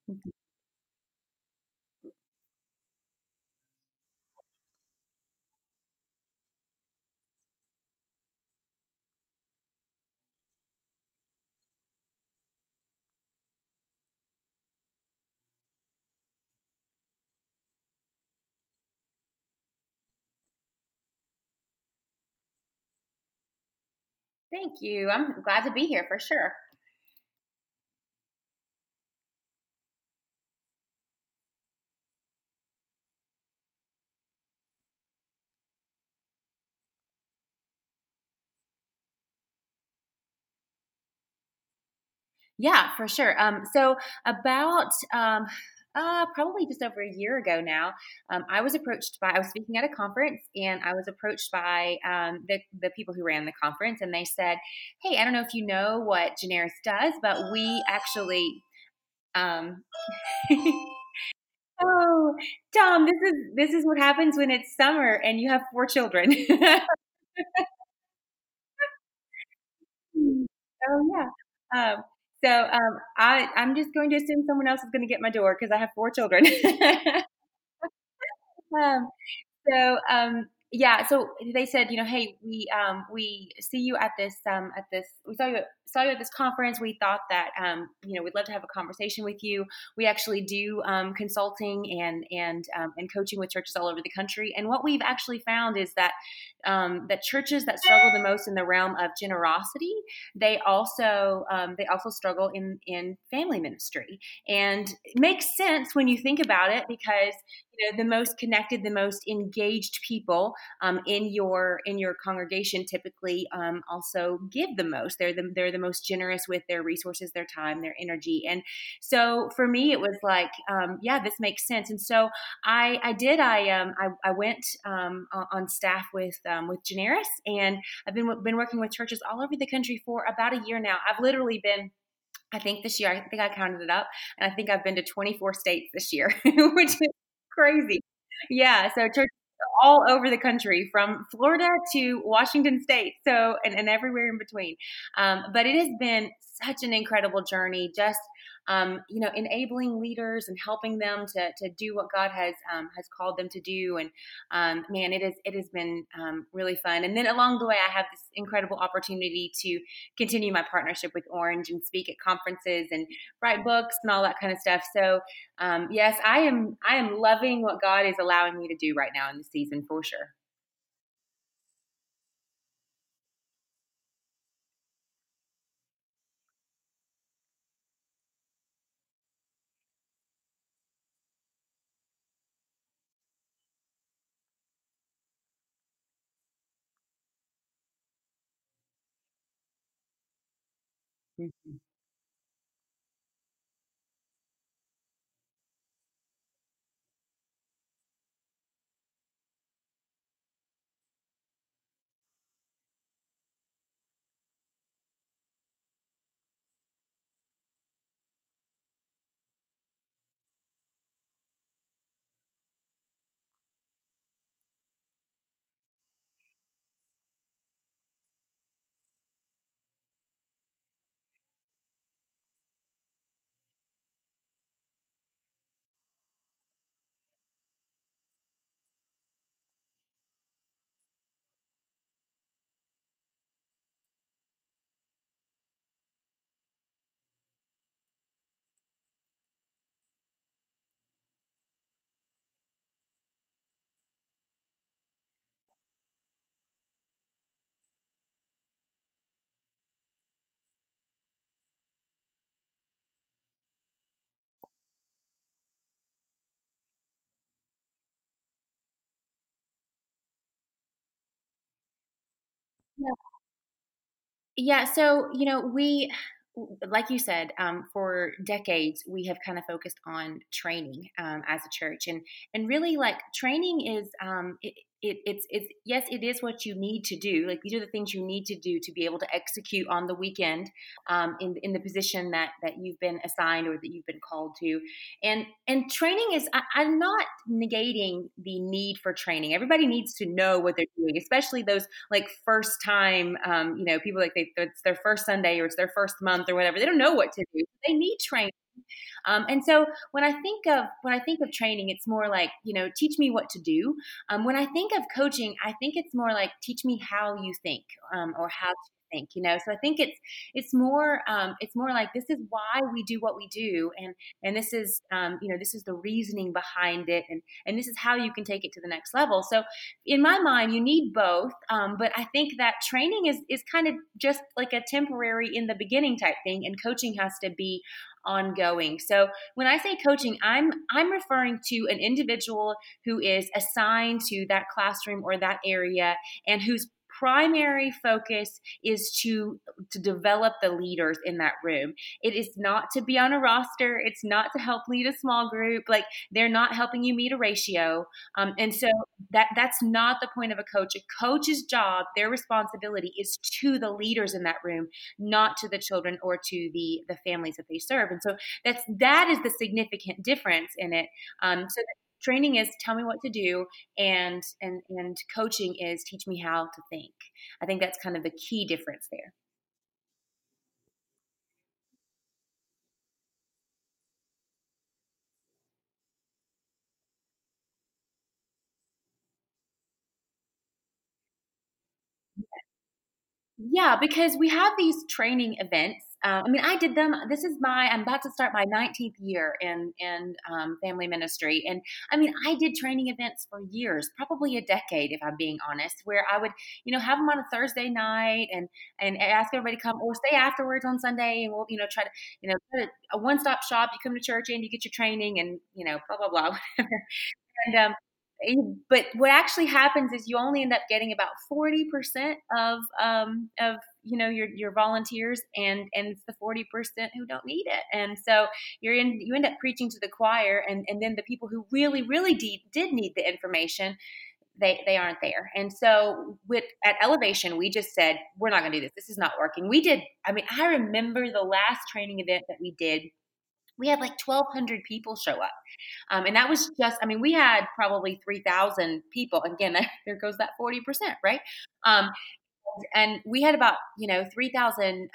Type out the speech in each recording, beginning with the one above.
Mhm. Thank you. I'm glad to be here for sure. Yeah, for sure. So about probably just over a year ago now, I was speaking at a conference, and I was approached by the people who ran the conference, and they said, "Hey, I don't know if you know what Generis does, but we actually." Um, oh, Tom, this is what happens when it's summer and you have 4 children. Oh yeah. I'm just going to assume someone else is going to get my door because I have 4 children. um, so they said, hey, we see you we saw you at this conference. We thought that we'd love to have a conversation with you. We actually do consulting and coaching with churches all over the country. And what we've actually found is that that churches that struggle the most in the realm of generosity, they also struggle in family ministry. And it makes sense when you think about it, because the most connected, the most engaged people in your congregation typically also give the most. They're the most generous with their resources, their time, their energy. And so for me, it was like, yeah, this makes sense. And so I went on staff with Generis, and I've been working with churches all over the country for about a year now. I've literally been, I think this year, I think I counted it up, and I think I've been to 24 states this year, which is crazy. Yeah, so churches all over the country, from Florida to Washington State, and everywhere in between. But it has been such an incredible journey, just enabling leaders and helping them to do what God has called them to do. And man, it has been really fun. And then along the way, I have this incredible opportunity to continue my partnership with Orange and speak at conferences and write books and all that kind of stuff. So yes, I am loving what God is allowing me to do right now in the season for sure. Mhm. Yeah, so like you said, for decades we have kind of focused on training as a church, and really, like, training is it's yes, it is what you need to do. Like, these are the things you need to do to be able to execute on the weekend, in the position that you've been assigned or that you've been called to. And training is, I'm not negating the need for training. Everybody needs to know what they're doing, especially those like first time, people, like it's their first Sunday or it's their first month or whatever. They don't know what to do. They need training. And so when I think of training, it's more like, teach me what to do. When I think of coaching, I think it's more like teach me how you think, or how to think. So I think it's more like this is why we do what we do, and this is this is the reasoning behind it, and this is how you can take it to the next level. So in my mind, you need both. But I think that training is kind of just like a temporary in the beginning type thing, and coaching has to be ongoing. So when I say coaching, I'm referring to an individual who is assigned to that classroom or that area, and whose primary focus is to develop the leaders in that room. It is not to be on a roster. It's not to help lead a small group. Like, they're not helping you meet a ratio. And so that's not the point of a coach. A coach's job, their responsibility, is to the leaders in that room, not to the children or to the families that they serve. And so that is the significant difference in it. So training is tell me what to do, and coaching is teach me how to think. I think that's kind of the key difference there. Yeah, because we have these training events. I mean, I did them. I'm about to start my 19th year in family ministry, and I mean, I did training events for years, probably a decade, if I'm being honest, where I would, have them on a Thursday night, and ask everybody to come or stay afterwards on Sunday, and we'll, try to, put a one stop shop. You come to church and you get your training, and blah blah blah, whatever. And but what actually happens is you only end up getting about 40% of your volunteers, and it's the 40% who don't need it. And so you end up preaching to the choir, and then the people who really really did need the information, they aren't there. And so at Elevation, we just said, we're not going to do this. This is not working. I mean, I remember the last training event that we did. We had like 1,200 people show up. And that was just, I mean, we had probably 3,000 people. Again, there goes that 40%, right? Um, and we had about, 3,000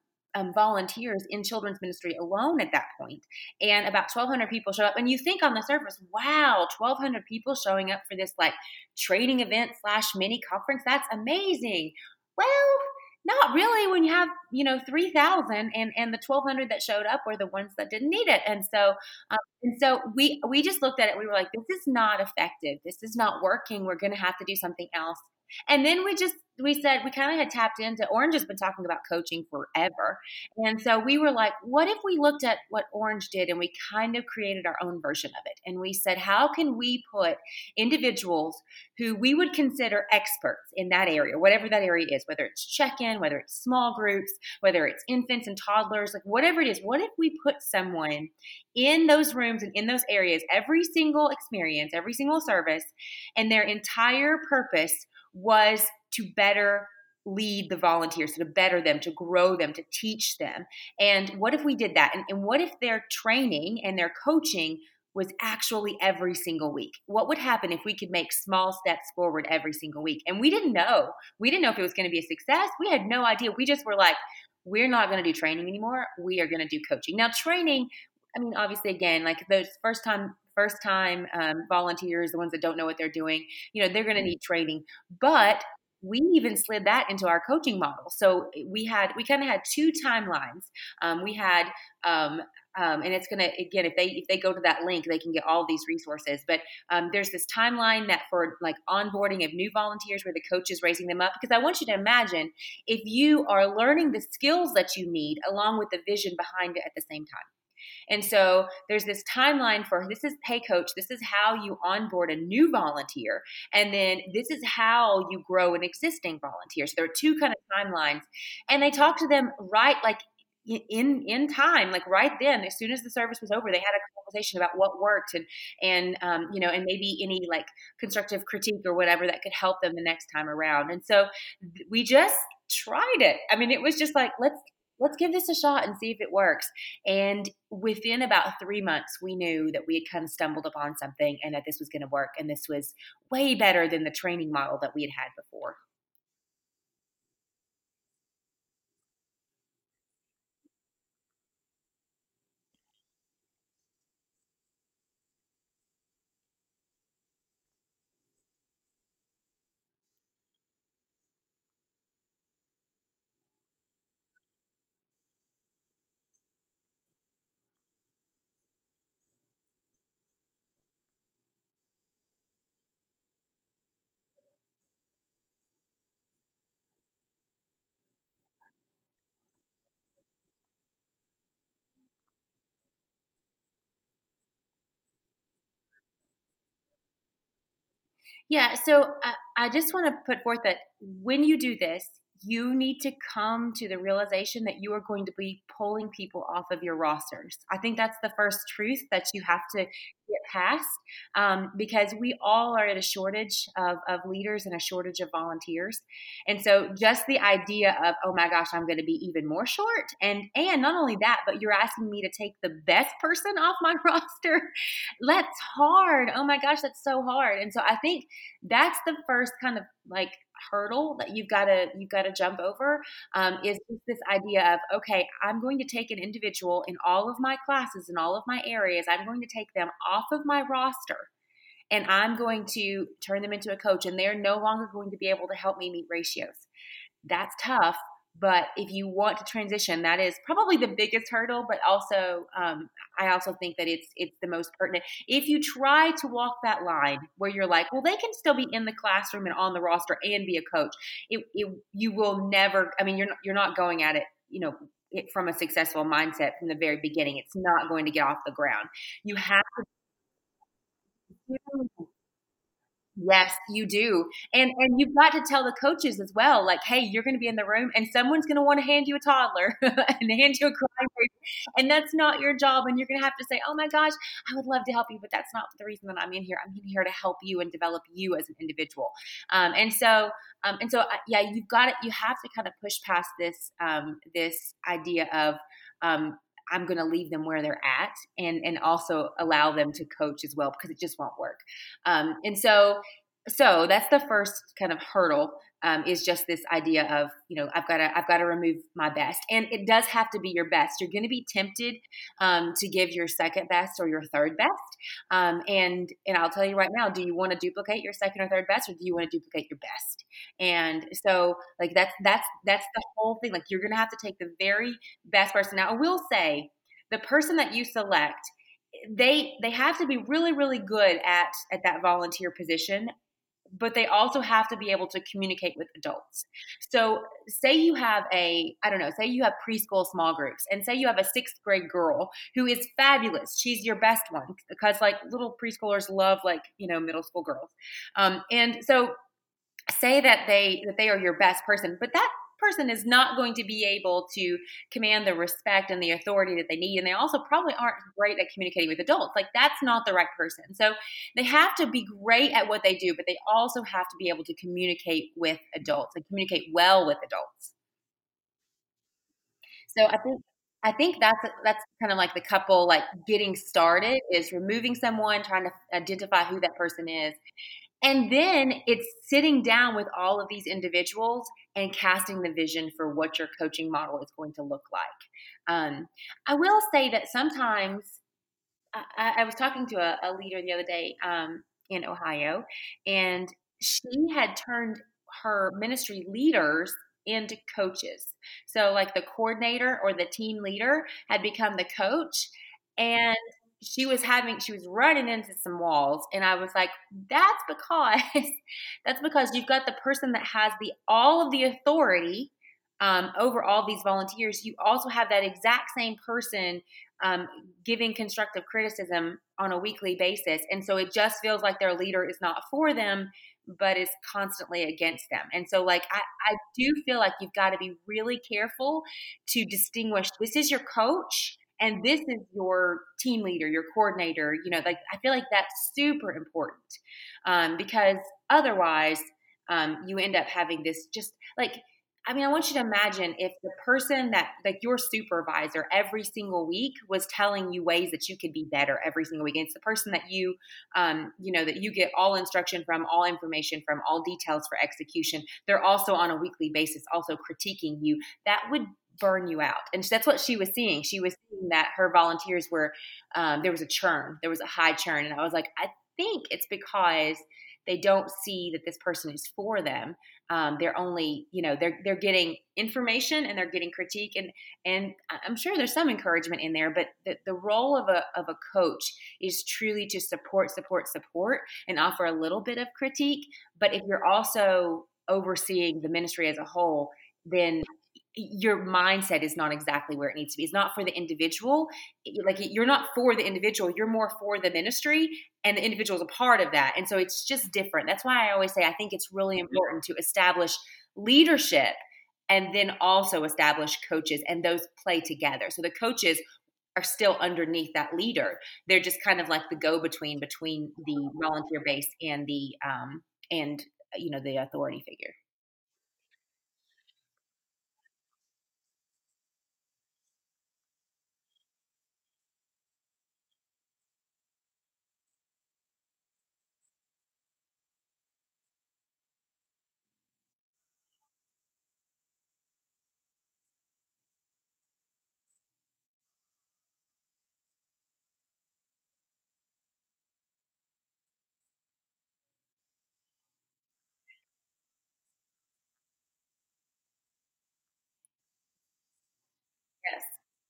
volunteers in children's ministry alone at that point. And about 1,200 people show up. And you think on the surface, wow, 1,200 people showing up for this like training event slash mini conference. That's amazing. Well, not really when you have, 3,000, and the 1,200 that showed up were the ones that didn't need it. And so we just looked at it. We were like, this is not effective. This is not working. We're going to have to do something else. And then we said, we kind of had tapped into Orange has been talking about coaching forever. And so we were like, what if we looked at what Orange did and we kind of created our own version of it? And we said, how can we put individuals who we would consider experts in that area, whatever that area is, whether it's check-in, whether it's small groups, whether it's infants and toddlers, like whatever it is, what if we put someone in those rooms and in those areas, every single experience, every single service, and their entire purpose was to better lead the volunteers, so to better them, to grow them, to teach them. And what if we did that? And what if their training and their coaching was actually every single week? What would happen if we could make small steps forward every single week? And we didn't know. We didn't know if it was going to be a success. We had no idea. We just were like, we're not going to do training anymore. We are going to do coaching. Now, training, I mean, obviously, again, like those first time volunteers, the ones that don't know what they're doing, they're going to need training. But we even slid that into our coaching model. So we kind of had two timelines. We had and it's gonna, again, if they go to that link, they can get all these resources. But there's this timeline that for like onboarding of new volunteers, where the coach is raising them up. Because I want you to imagine if you are learning the skills that you need along with the vision behind it at the same time. And so there's this timeline for this is, hey, coach, this is how you onboard a new volunteer. And then this is how you grow an existing volunteer. So there are two kind of timelines. And they talk to them right like in time, like right then, as soon as the service was over, they had a conversation about what worked, and maybe any like constructive critique or whatever that could help them the next time around. And so we just tried it. I mean, it was just like, let's give this a shot and see if it works. And within about 3 months, we knew that we had kind of stumbled upon something and that this was going to work. And this was way better than the training model that we had before. Yeah, so I just want to put forth that when you do this, you need to come to the realization that you are going to be pulling people off of your rosters. I think that's the first truth that you have to get past, because we all are at a shortage of leaders and a shortage of volunteers. And so just the idea of, oh my gosh, I'm going to be even more short. And not only that, but you're asking me to take the best person off my roster. That's hard. Oh my gosh, that's so hard. And so I think that's the first kind of like hurdle that you've got to jump over, is just this idea of, okay, I'm going to take an individual in all of my classes in all of my areas. I'm going to take them off of my roster and I'm going to turn them into a coach, and they're no longer going to be able to help me meet ratios. That's tough. But if you want to transition, that is probably the biggest hurdle. But also, I also think that it's the most pertinent. If you try to walk that line where you're like, well, they can still be in the classroom and on the roster and be a coach, you will never. I mean, you're not going at it, from a successful mindset from the very beginning. It's not going to get off the ground. You have to. Yes, you do. And you've got to tell the coaches as well, like, hey, you're going to be in the room and someone's going to want to hand you a toddler and hand you a crying baby. And that's not your job. And you're going to have to say, oh my gosh, I would love to help you, but that's not the reason that I'm in here. I'm in here to help you and develop you as an individual. Yeah, you have to kind of push past this idea of, I'm going to leave them where they're at, and also allow them to coach as well, because it just won't work. And so that's the first kind of hurdle, is just this idea of, I've got to remove my best, and it does have to be your best. You're going to be tempted to give your second best or your third best, and I'll tell you right now, do you want to duplicate your second or third best, or do you want to duplicate your best? And so, like, that's the whole thing. Like, you're going to have to take the very best person. Now, I will say, the person that you select, they have to be really, really good at that volunteer position, but they also have to be able to communicate with adults. So say you have say you have preschool small groups, and say you have a sixth grade girl who is fabulous. She's your best one, because like little preschoolers love, like, middle school girls. And so say that they are your best person, but that person is not going to be able to command the respect and the authority that they need, and they also probably aren't great at communicating with adults. Like, that's not the right person. So they have to be great at what they do, but they also have to be able to communicate with adults and communicate well with adults. So I think that's kind of like the couple, like, getting started is removing someone, trying to identify who that person is. And then it's sitting down with all of these individuals and casting the vision for what your coaching model is going to look like. I will say that sometimes I was talking to a leader the other day, in Ohio, and she had turned her ministry leaders into coaches. So, like, the coordinator or the team leader had become the coach, and she was running into some walls, and I was like, that's because that's because you've got the person that has the all of the authority, over all these volunteers. You also have that exact same person, um, giving constructive criticism on a weekly basis, and so it just feels like their leader is not for them, but is constantly against them. And so, like, I do feel like you've got to be really careful to distinguish, this is your coach and this is your team leader, your coordinator. Like, I feel like that's super important, because otherwise, you end up having this, just like, I mean, I want you to imagine if the person that, like, your supervisor every single week was telling you ways that you could be better every single week. And it's the person that that you get all instruction from, all information from, all details for execution. They're also on a weekly basis, also critiquing you. That would burn you out. And that's what she was seeing. She was seeing that her volunteers were, there was a churn, there was a high churn. And I was like, I think it's because they don't see that this person is for them. They're only, they're getting information and they're getting critique, and I'm sure there's some encouragement in there, but the role of a coach is truly to support, and offer a little bit of critique. But if you're also overseeing the ministry as a whole, then your mindset is not exactly where it needs to be. It's not for the individual. Like you're not for the individual, you're more for the ministry, and the individual is a part of that. And so it's just different. That's why I always say I think it's really important to establish leadership and then also establish coaches, and those play together. So the coaches are still underneath that leader. They're just kind of like the go between the volunteer base and the and the authority figure. Yes.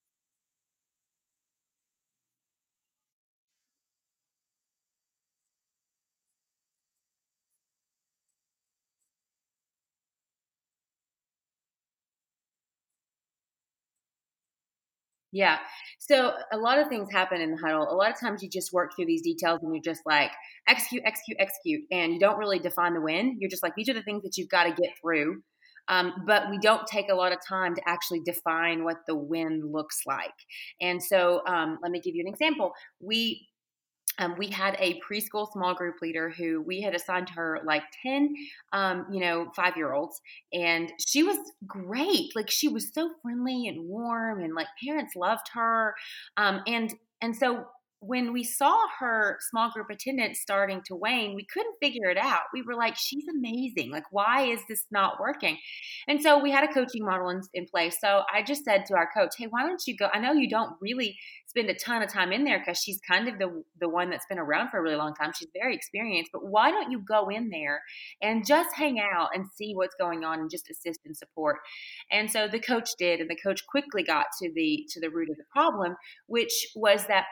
Yeah. So a lot of things happen in the huddle. A lot of times you just work through these details and you're just like execute, execute, execute, and you don't really define the win. You're just like these are the things that you've got to get through. But we don't take a lot of time to actually define what the win looks like. And so let me give you an example. We had a preschool small group leader who we had assigned her like 10 5-year olds, and she was great. Like she was so friendly and warm, and like parents loved her. And so when we saw her small group attendance starting to wane, we couldn't figure it out. We were like, she's amazing, like why is this not working? And so we had a coaching model in place. So I just said to our coach, hey, why don't you go, I know you don't really spend a ton of time in there because she's kind of the one that's been around for a really long time. She's very experienced, but why don't you go in there and just hang out and see what's going on and just assist and support? And so the coach did, and the coach quickly got to the root of the problem, which was that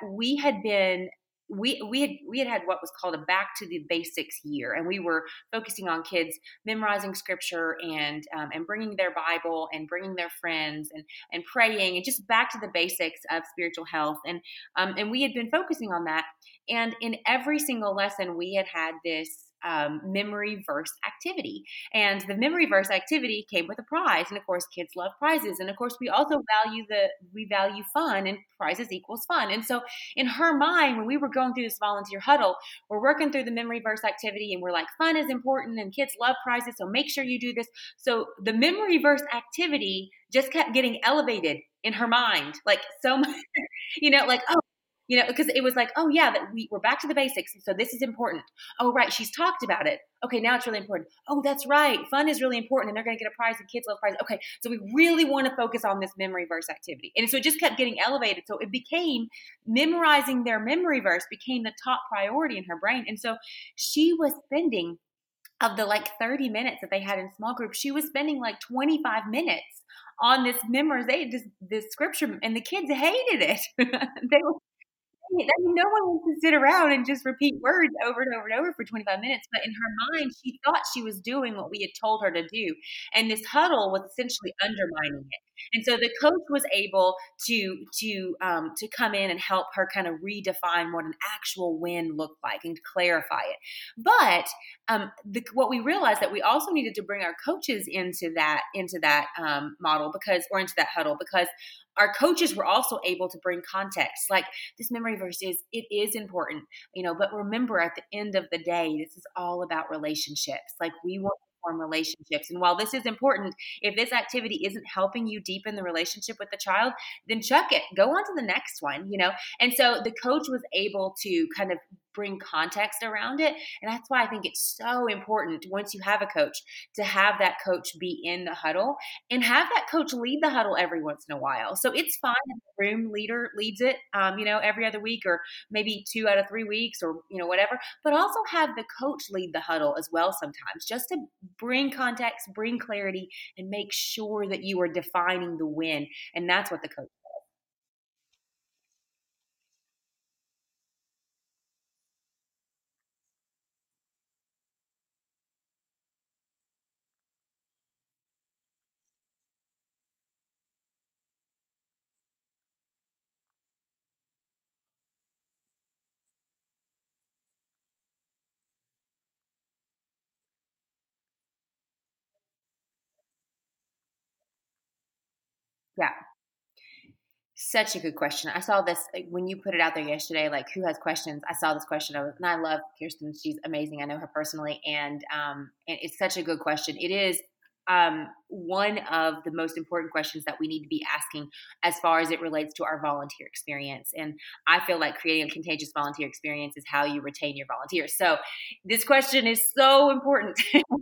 we had what was called a back to the basics year, and we were focusing on kids memorizing scripture and bringing their Bible and bringing their friends and praying and just back to the basics of spiritual health. And we had been focusing on that. And in every single lesson, we had this memory verse activity. And the memory verse activity came with a prize. And of course, kids love prizes. And of course, we value fun, and prizes equals fun. And so in her mind, when we were going through this volunteer huddle, we're working through the memory verse activity, and we're like, fun is important and kids love prizes. So make sure you do this. So the memory verse activity just kept getting elevated in her mind, like so much, like, oh, because it was like, oh yeah, that we're back to the basics. So this is important. Oh, right. She's talked about it. Okay. Now it's really important. Oh, that's right. Fun is really important, and they're going to get a prize, and kids love prizes. Okay. So we really want to focus on this memory verse activity. And so it just kept getting elevated. So it became memorizing their memory verse became the top priority in her brain. And so she was spending, of the like 30 minutes that they had in small groups, she was spending like 25 minutes on this memorization, this scripture, and the kids hated it. They were I mean, no one wants to sit around and just repeat words over and over and over for 25 minutes, but in her mind, she thought she was doing what we had told her to do, and this huddle was essentially undermining it. And so the coach was able to come in and help her kind of redefine what an actual win looked like and clarify it. But what we realized that we also needed to bring our coaches into that model, into that huddle, because our coaches were also able to bring context. Like this memory verse it is important, but remember, at the end of the day, this is all about relationships. Like we want to form relationships. And while this is important, if this activity isn't helping you deepen the relationship with the child, then chuck it. Go on to the next one. And so the coach was able to kind of bring context around it. And that's why I think it's so important, once you have a coach, to have that coach be in the huddle and have that coach lead the huddle every once in a while. So it's fine if the room leader leads it, every other week, or maybe 2 out of 3 weeks, or whatever. But also have the coach lead the huddle as well sometimes, just to bring context, bring clarity, and make sure that you are defining the win. And that's what the coach. Yeah. Such a good question. I saw this when you put it out there yesterday. Like, who has questions? I saw this question, and I love Kirsten. She's amazing. I know her personally, and it's such a good question. It is one of the most important questions that we need to be asking as far as it relates to our volunteer experience. And I feel like creating a contagious volunteer experience is how you retain your volunteers. So this question is so important.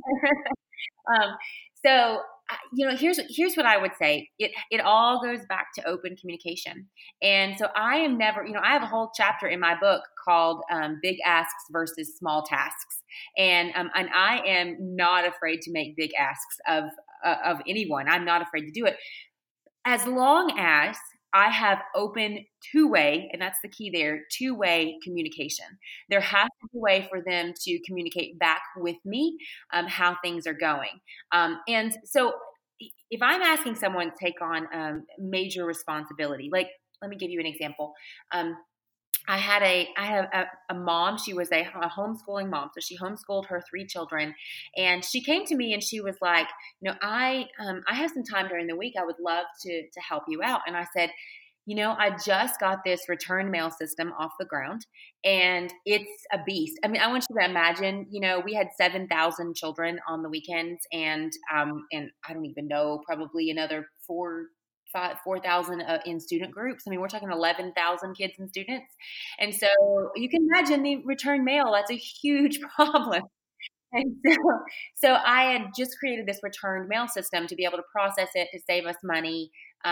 Um, so here's what I would say. It all goes back to open communication. And so I am never, I have a whole chapter in my book called "Big Asks versus Small Tasks," and I am not afraid to make big asks of anyone. I'm not afraid to do it as long as I have open two-way, and that's the key there, two-way communication. There has to be a way for them to communicate back with me how things are going. And so if I'm asking someone to take on major responsibility, like let me give you an example. Um, I have a mom. She was a homeschooling mom, so she homeschooled her three children, and she came to me and she was like, I have some time during the week. I would love to help you out. And I said, I just got this return mail system off the ground, and it's a beast. I mean, I want you to imagine, we had 7,000 children on the weekends, and I don't even know, probably another 4,000 in student groups. I mean, we're talking 11,000 kids and students. And so you can imagine the return mail, that's a huge problem. And so I had just created this returned mail system to be able to process it, to save us money,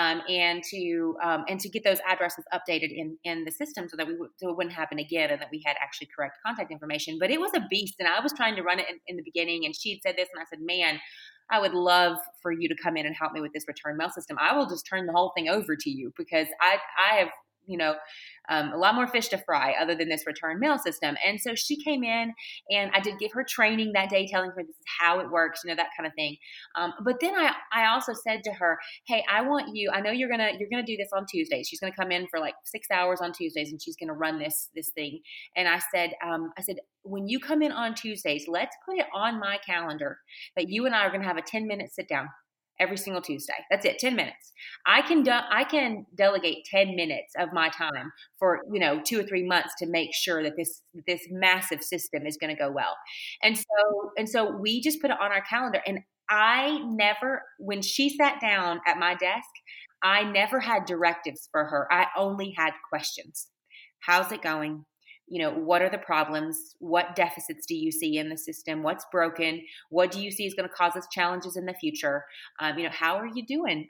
and to get those addresses updated in the system so that so it wouldn't happen again, and that we had actually correct contact information. But it was a beast, and I was trying to run it in the beginning, and she'd said this, and I said, "Man, I would love for you to come in and help me with this return mail system. I will just turn the whole thing over to you because I have." You know, a lot more fish to fry other than this return mail system. And so she came in, and I did give her training that day, telling her this is how it works, that kind of thing. But then I also said to her, "Hey, I want you. I know you're gonna do this on Tuesdays. She's gonna come in for like 6 hours on Tuesdays, and she's gonna run this thing." And I said, when you come in on Tuesdays, let's put it on my calendar that you and I are gonna have a 10-minute sit down every single Tuesday. That's it, 10 minutes. I can delegate 10 minutes of my time for 2 or 3 months to make sure that this massive system is going to go well. And so we just put it on our calendar. And I never, when she sat down at my desk, I never had directives for her. I only had questions. How's it going? What are the problems? What deficits do you see in the system? What's broken? What do you see is going to cause us challenges in the future? How are you doing?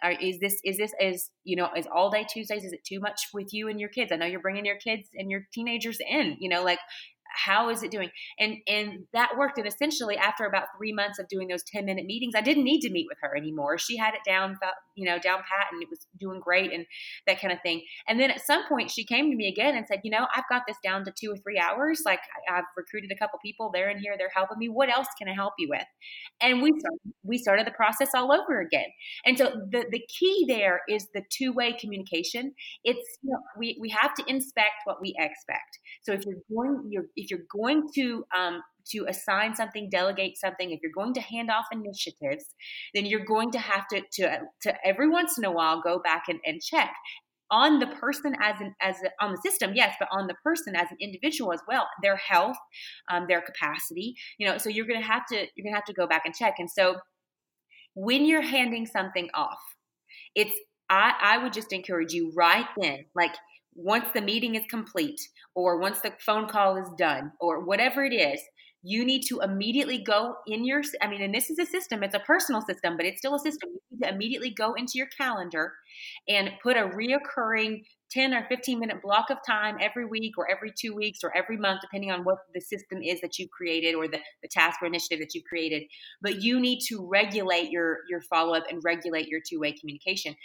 Is all day Tuesdays? Is it too much with you and your kids? I know you're bringing your kids and your teenagers in. Like, how is it doing? And that worked. And essentially, after about 3 months of doing those 10-minute meetings, I didn't need to meet with her anymore. She had it down, down pat, and it was doing great, and that kind of thing. And then at some point, she came to me again and said, I've got this down to 2 or 3 hours. Like, I've recruited a couple people. They're in here. They're helping me. What else can I help you with? And we started the process all over again. And so the key there is the two-way communication. It's we have to inspect what we expect. So if you're going to assign something, delegate something, if you're going to hand off initiatives, then you're going to have to every once in a while go back and check on the person on the system, yes, but on the person as an individual as well, their health, their capacity. So you're gonna have to go back and check. And so when you're handing something off, it's I would just encourage you right then, like once the meeting is complete, or once the phone call is done, or whatever it is, you need to immediately go in and this is a system, it's a personal system, but it's still a system. You need to immediately go into your calendar and put a reoccurring 10 or 15-minute block of time every week, or every 2 weeks, or every month, depending on what the system is that you've created, or the task or initiative that you've created. But you need to regulate your follow-up and regulate your two-way communication.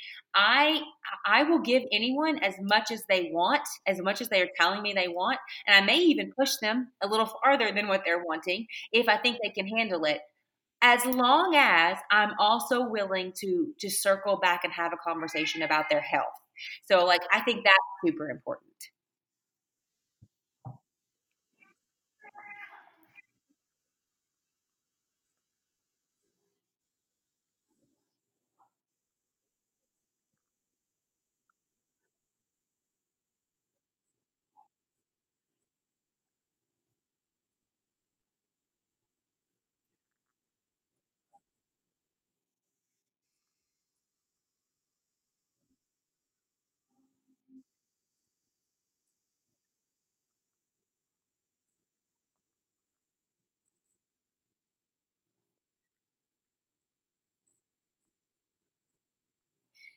I will give anyone as much as they want, as much as they are telling me they want, and I may even push them a little farther than what they're wanting if I think they can handle it, as long as I'm also willing to circle back and have a conversation about their health. So, like, I think that's super important.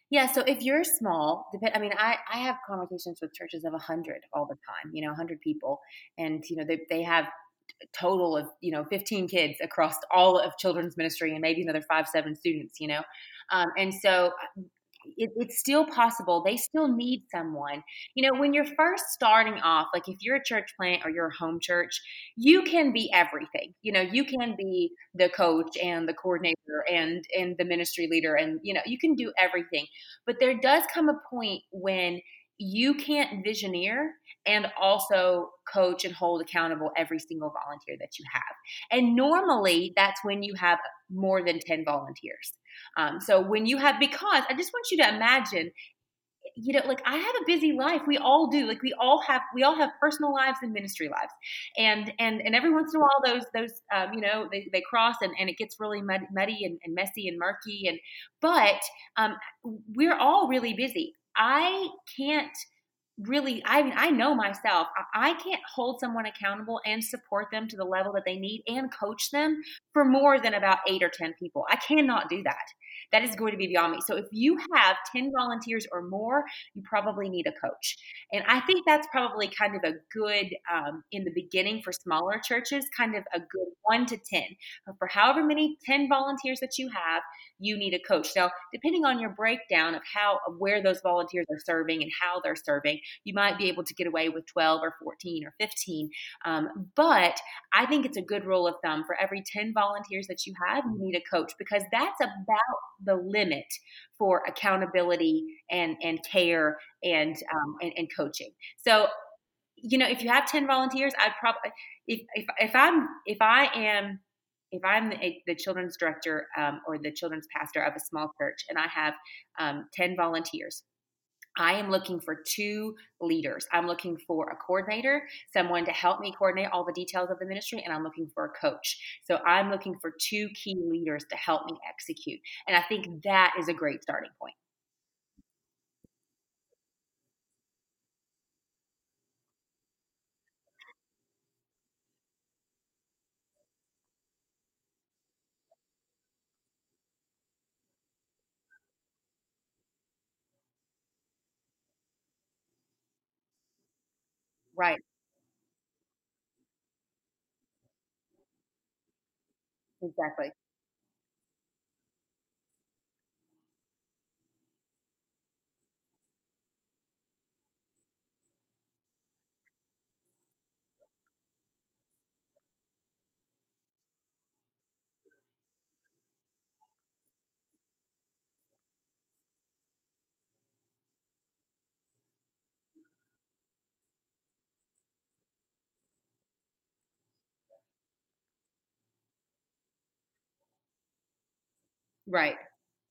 Yeah, so if you're small, I mean, I have conversations with churches of 100 all the time, 100 people. And, they have a total of, 15 kids across all of children's ministry and maybe another 5, 7 students. And so it's still possible. They still need someone. When you're first starting off, like if you're a church plant or you're a home church, you can be everything. You can be the coach and the coordinator and the ministry leader, and you can do everything. But there does come a point when you can't visioneer and also coach and hold accountable every single volunteer that you have. And normally that's when you have more than 10 volunteers. So when you have, because I just want you to imagine, like I have a busy life. We all do. Like we all have personal lives and ministry lives, and every once in a while they cross, and it gets really muddy and messy and murky, but we're all really busy. I can't really, I know myself, I can't hold someone accountable and support them to the level that they need and coach them for more than about 8 or 10 people. I cannot do that. That is going to be beyond me. So if you have 10 volunteers or more, you probably need a coach. And I think that's probably kind of a good, in the beginning for smaller churches, kind of a good 1 to 10. For however many 10 volunteers that you have, you need a coach. Now, depending on your breakdown of where those volunteers are serving and how they're serving, you might be able to get away with 12 or 14 or 15. But I think it's a good rule of thumb, for every 10 volunteers that you have, you need a coach, because that's about the limit for accountability and care and coaching. So, if you have 10 volunteers, I'd probably, if I'm the children's director, or the children's pastor of a small church, and I have 10 volunteers, I am looking for 2 leaders. I'm looking for a coordinator, someone to help me coordinate all the details of the ministry, and I'm looking for a coach. So I'm looking for 2 key leaders to help me execute. And I think that is a great starting point. Right. Exactly. Right.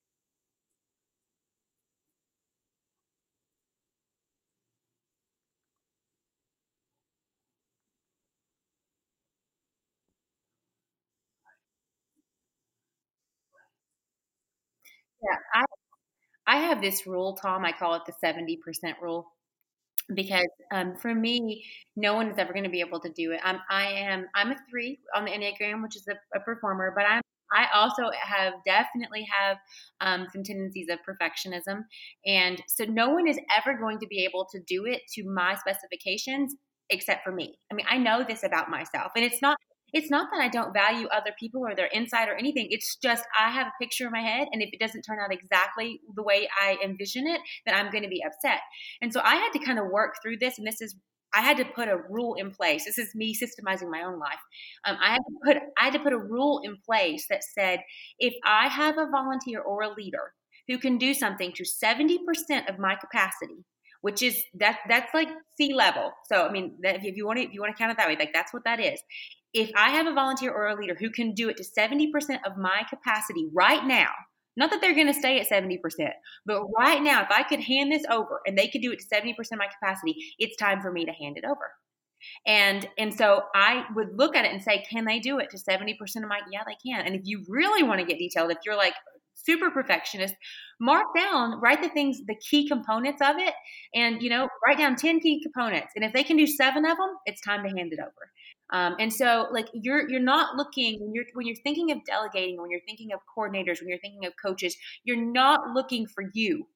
Yeah. I have this rule, Tom. I call it the 70% rule, because for me, no one is ever going to be able to do it. I'm a 3 on the Enneagram, which is a performer, but I also definitely have some tendencies of perfectionism, and so no one is ever going to be able to do it to my specifications except for me. I mean, I know this about myself, and it's not that I don't value other people or their insight or anything. It's just I have a picture in my head, and if it doesn't turn out exactly the way I envision it, then I'm going to be upset. And so I had to kind of work through this, and I had to put a rule in place. This is me systemizing my own life. I had to put a rule in place that said, if I have a volunteer or a leader who can do something to 70% of my capacity, which is that's like sea level. So I mean, if you want to count it that way, like that's what that is. If I have a volunteer or a leader who can do it to 70% of my capacity right now, not that they're going to stay at 70%, but right now, if I could hand this over and they could do it to 70% of my capacity, it's time for me to hand it over. And so I would look at it and say, can they do it to 70% of my, yeah, they can. And if you really want to get detailed, if you're like super perfectionist, write the key components of it, and write down 10 key components. And if they can do 7 of them, it's time to hand it over. And so, like, you're not looking, when you're thinking of delegating, when you're thinking of coordinators, when you're thinking of coaches, you're not looking for you.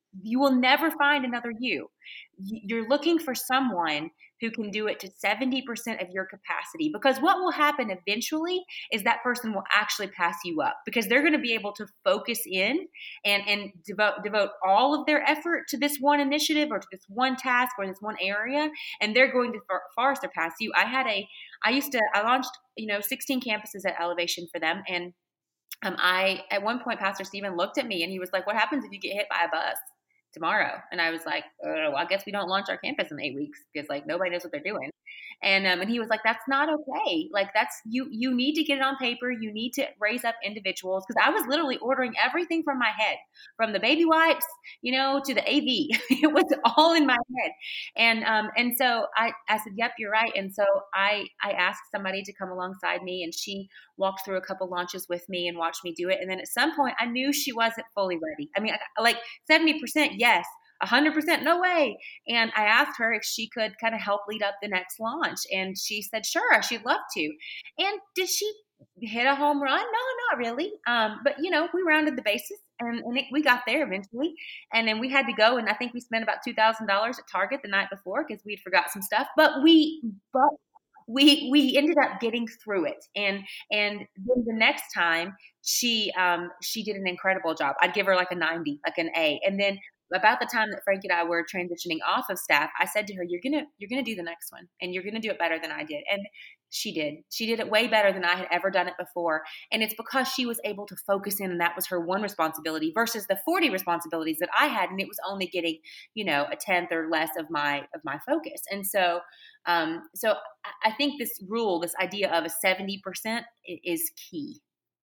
you will never find another you. You're looking for someone who can do it to 70% of your capacity, because what will happen eventually is that person will actually pass you up, because they're going to be able to focus in and devote all of their effort to this one initiative or to this one task or this one area, and they're going to far surpass you. I launched 16 campuses at Elevation for them, and I at one point Pastor Stephen looked at me and he was like, "What happens if you get hit by a bus tomorrow?" And I was like, "Oh, well, I guess we don't launch our campus in 8 weeks because like nobody knows what they're doing." And he was like, "That's not okay. Like that's you need to get it on paper. You need to raise up individuals." Because I was literally ordering everything from my head, from the baby wipes, to the AV. It was all in my head. And so I said, "Yep, you're right." And so I asked somebody to come alongside me, and she walked through a couple launches with me and watched me do it. And then at some point, I knew she wasn't fully ready. I mean, like 70%, yes. 100%, no way. And I asked her if she could kind of help lead up the next launch. And she said, sure, she'd love to. And did she hit a home run? No, not really. But, we rounded the bases and we got there eventually. And then we had to go. And I think we spent about $2,000 at Target the night before because we'd forgot some stuff. But we ended up getting through it, and then the next time she did an incredible job. I'd give her like a 90, like an A. And then about the time that Frank and I were transitioning off of staff, I said to her, you're gonna do the next one, and you're gonna do it better than I did. And she did it way better than I had ever done it before. And it's because she was able to focus in, and that was her one responsibility versus the 40 responsibilities that I had, and it was only getting a tenth or less of my focus. And so I think this idea of a 70% is key.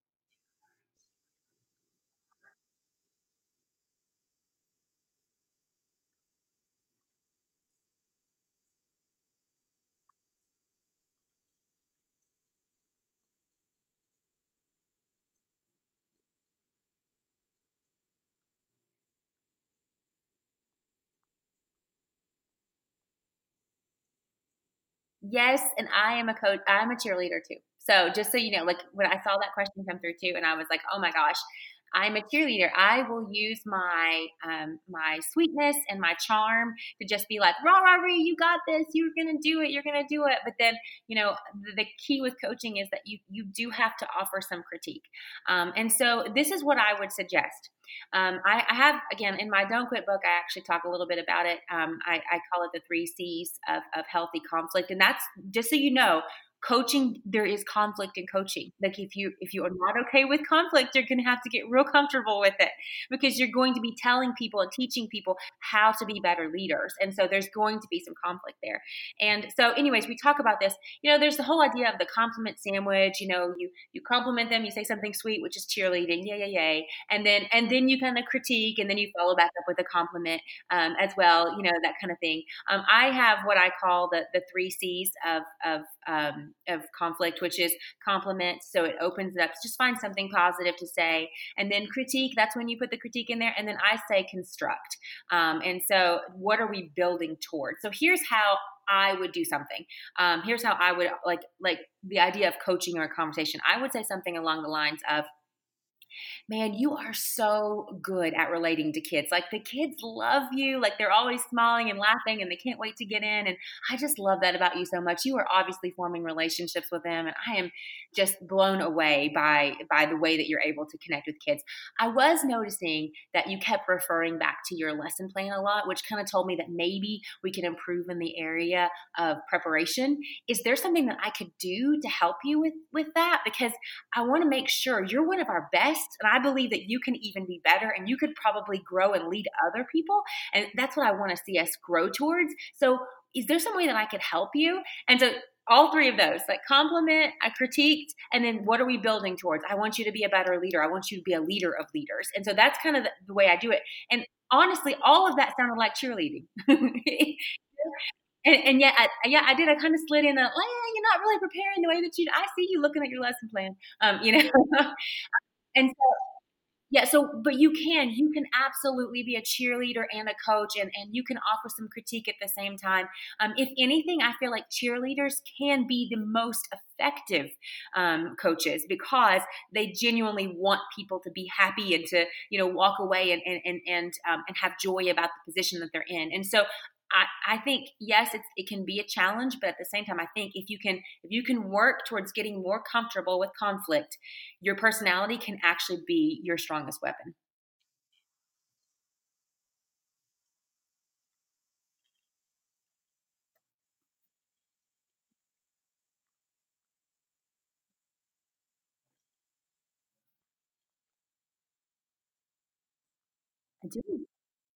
Yes, and I am a coach. I'm a cheerleader too. So just so you know, like when I saw that question come through too, and I was like, oh my gosh, I'm a cheerleader. I will use my sweetness and my charm to just be like, rah rah rah, you got this. You're gonna do it. You're gonna do it. But then the key with coaching is that you do have to offer some critique. And so this is what I would suggest. I have, again, in my Don't Quit book, I actually talk a little bit about it. I call it the 3 C's of healthy conflict. And that's just so you know, coaching, there is conflict in coaching. Like if you are not okay with conflict, you're going to have to get real comfortable with it, because you're going to be telling people and teaching people how to be better leaders. And so there's going to be some conflict there. And so anyways, we talk about this. There's the whole idea of the compliment sandwich. You compliment them, you say something sweet, which is cheerleading, yay, yay, yay, and then you kind of critique, and then you follow back up with a compliment as well, that kind of thing. I have what I call the 3 C's of conflict, which is compliment, so it opens it up. Just find something positive to say, and then critique. That's when you put the critique in there, and then I say construct. And so, what are we building towards? So here's how I would do something. Here's how I would like the idea of coaching or a conversation. I would say something along the lines of, man, you are so good at relating to kids. Like the kids love you. Like they're always smiling and laughing and they can't wait to get in. And I just love that about you so much. You are obviously forming relationships with them. And I am just blown away by the way that you're able to connect with kids. I was noticing that you kept referring back to your lesson plan a lot, which kind of told me that maybe we can improve in the area of preparation. Is there something that I could do to help you with that? Because I want to make sure you're one of our best, and I believe that you can even be better, and you could probably grow and lead other people. And that's what I want to see us grow towards. So is there some way that I could help you? And so all three of those, like compliment, I critiqued, and then what are we building towards? I want you to be a better leader. I want you to be a leader of leaders. And so that's kind of the way I do it. And honestly, all of that sounded like cheerleading. And yet, I did. I kind of slid in you're not really preparing the way that I see you looking at your lesson plan, and so Yeah, so but you can absolutely be a cheerleader and a coach, and you can offer some critique at the same time. If anything, I feel like cheerleaders can be the most effective coaches because they genuinely want people to be happy and to walk away and have joy about the position that they're in. And so I think yes, it can be a challenge, but at the same time, I think if you can work towards getting more comfortable with conflict, your personality can actually be your strongest weapon. I do.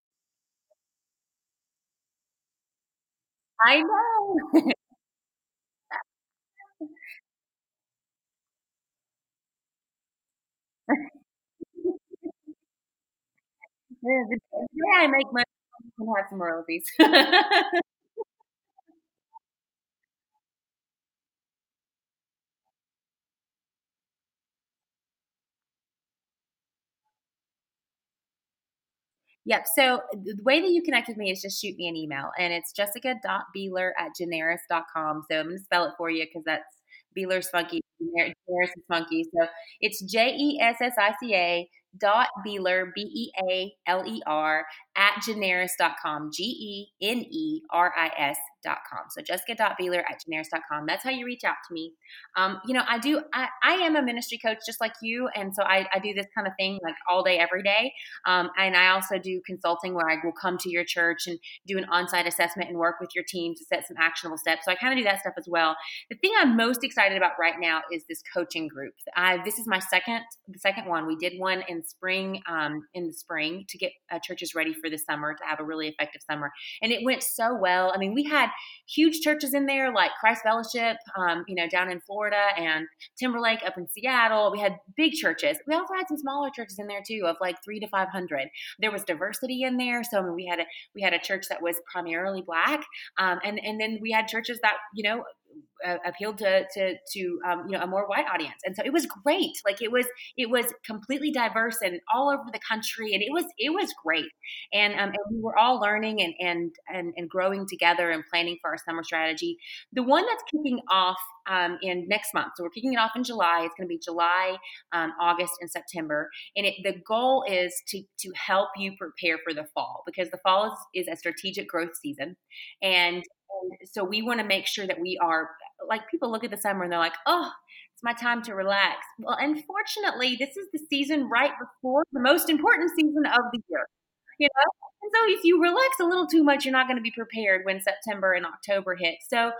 I know. The day I make money, I can have some royalties. Yep. So the way that you connect with me is just shoot me an email, and it's jessica.beeler@generis.com. So I'm going to spell it for you because that's Beeler's funky. Generis is funky. So it's Jessica dot Beeler, Bealer, at generis.com, Generis.com. So Jessica.beeler@generis.com. That's how you reach out to me. I am a ministry coach just like you. And so I do this kind of thing like all day, every day. And I also do consulting where I will come to your church and do an on-site assessment and work with your team to set some actionable steps. So I kind of do that stuff as well. The thing I'm most excited about right now is this coaching group. This is the second one. We did one in the spring to get churches ready for the summer to have a really effective summer, and it went so well. I mean, we had huge churches in there like Christ Fellowship, down in Florida, and Timberlake up in Seattle. We had big churches. We also had some smaller churches in there too, of like 3 to 500. There was diversity in there, so I mean, we had a church that was primarily black, and then we had churches that appealed to a more white audience, and so it was great. Like it was completely diverse and all over the country, and it was great. And we were all learning and growing together and planning for our summer strategy. The one that's kicking off in next month, so we're kicking it off in July. It's going to be July, August, and September, and the goal is to help you prepare for the fall, because the fall is a strategic growth season, and so we want to make sure that we are like, people look at the summer and they're like, oh, it's my time to relax. Well, unfortunately, this is the season right before the most important season of the year. You know? And so if you relax a little too much, you're not going to be prepared when September and October hit. So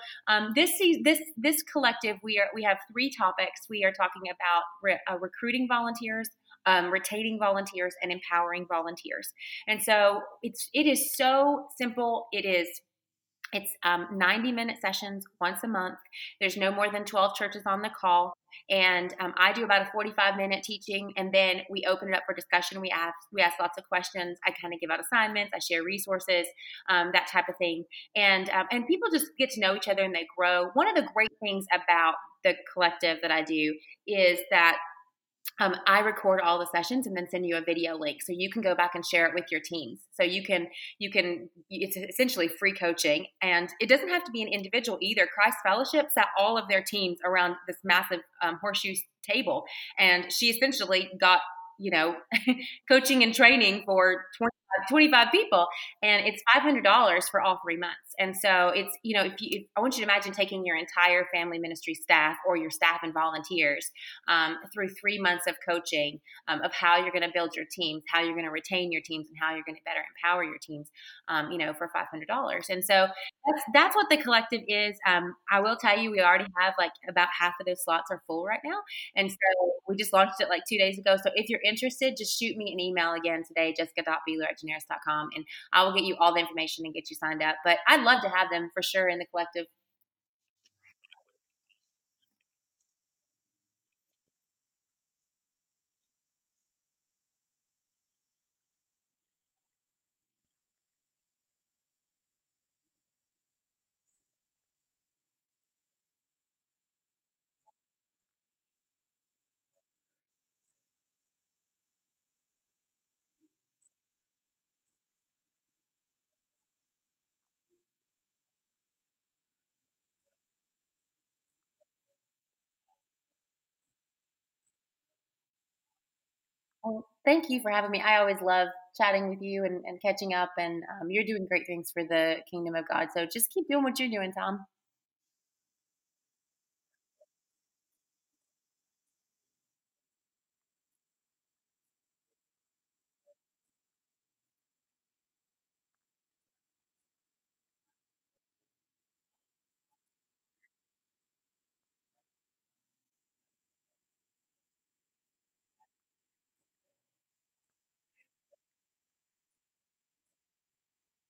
this collective, we have three topics. We are talking about recruiting volunteers, retaining volunteers, and empowering volunteers. And so it is so simple. It's 90-minute sessions once a month. There's no more than 12 churches on the call. And I do about a 45-minute teaching, and then we open it up for discussion. We ask lots of questions. I kind of give out assignments. I share resources, that type of thing. And people just get to know each other and they grow. One of the great things about the collective that I do is that I record all the sessions and then send you a video link, so you can go back and share it with your teams. So it's essentially free coaching, and it doesn't have to be an individual either. Christ Fellowship sat all of their teams around this massive horseshoe table, and she essentially got you know coaching and training for 25 people, and it's $500 for all 3 months. And so it's, if I want you to imagine taking your entire family ministry staff, or your staff and volunteers, through 3 months of coaching, of how you're going to build your teams, how you're going to retain your teams, and how you're going to better empower your teams, for $500. And so that's what the collective is. I will tell you, we already have like about half of those slots are full right now. And so we just launched it like 2 days ago. So if you're interested, just shoot me an email again today, jessica.beeler@generis.com, and I will get you all the information and get you signed up. But I'd love to have them for sure in the collective. Well, thank you for having me. I always love chatting with you and catching up, and you're doing great things for the kingdom of God. So just keep doing what you're doing, Tom.